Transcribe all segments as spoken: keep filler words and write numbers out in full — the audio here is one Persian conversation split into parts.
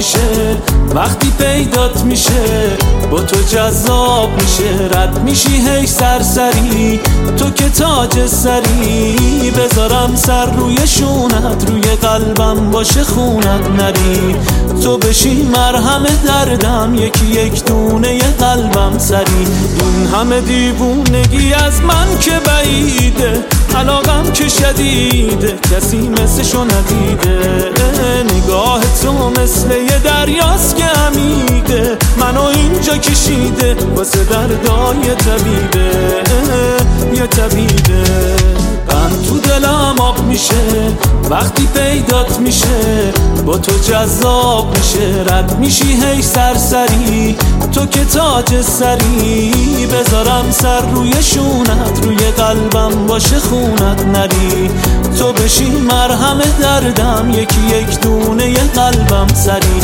میشه وقتی پیدات میشه، با تو جذاب میشه، رد میشی هی سرسری، تو که تاج سری، بذارم سر روی شونت، روی قلبم باشه خونت نری، تو بشی مرهم دردم، یکی یک دونه ی قلبم سری. این همه دیوونگی از من که بعیده، علاقم که شدیده، کسی مثلشو ندیده، نگاه تو مثل یه دریاست که عمیقه، منو اینجا کشیده واسه دردای طبیبه، یه طبیبه. غم تو دلم آب میشه وقتی پیدات میشه، با تو جذاب میشه، رد میشی هی سرسری، تو که تاج سری، بذارم سر روی شونت، روی قلبم باشه خونت نری، تو بشی مرهم دردم، یکی یک دونه ی قلبم سری.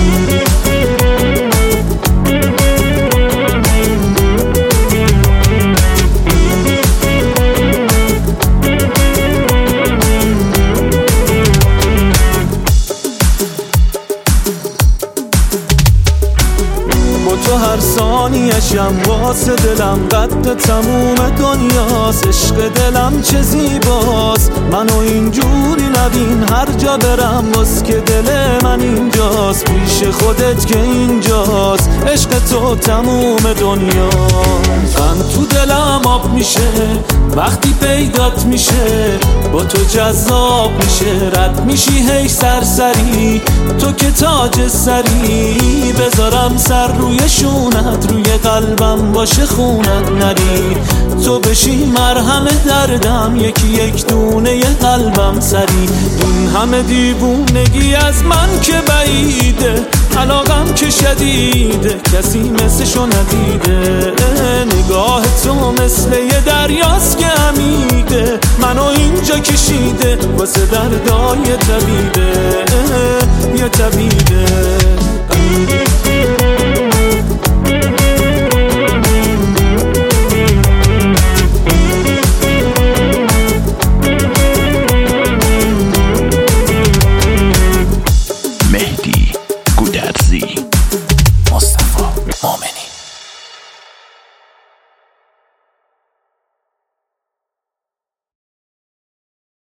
تو هر ثانیشم واسه دلم قد تموم دنیاست، عشق دلم چه زیباست، منو اینجوری نبین هر جا برم، باز که دل من اینجاست، پیش خودت که اینجاست، عشق تو تموم دنیاست. غم تو دلم آب میشه وقتی پیدات میشه، با تو جذاب میشه، رد میشی هی سرسری، تو که تاج سری، بذارم سر روی شونت، روی قلبم باشه خونت نری، تو بشی مرهم دردم، یکی یک دونه ی قلبم سری. این همه دیوونگی از من که بعیده، علاقم که شدیده، کسی مثلشو ندیده، نگاه تو مثل یه دریاست که عمیقه، منو اینجا کشیده واسه دردای طبیبه، یه طبیبه.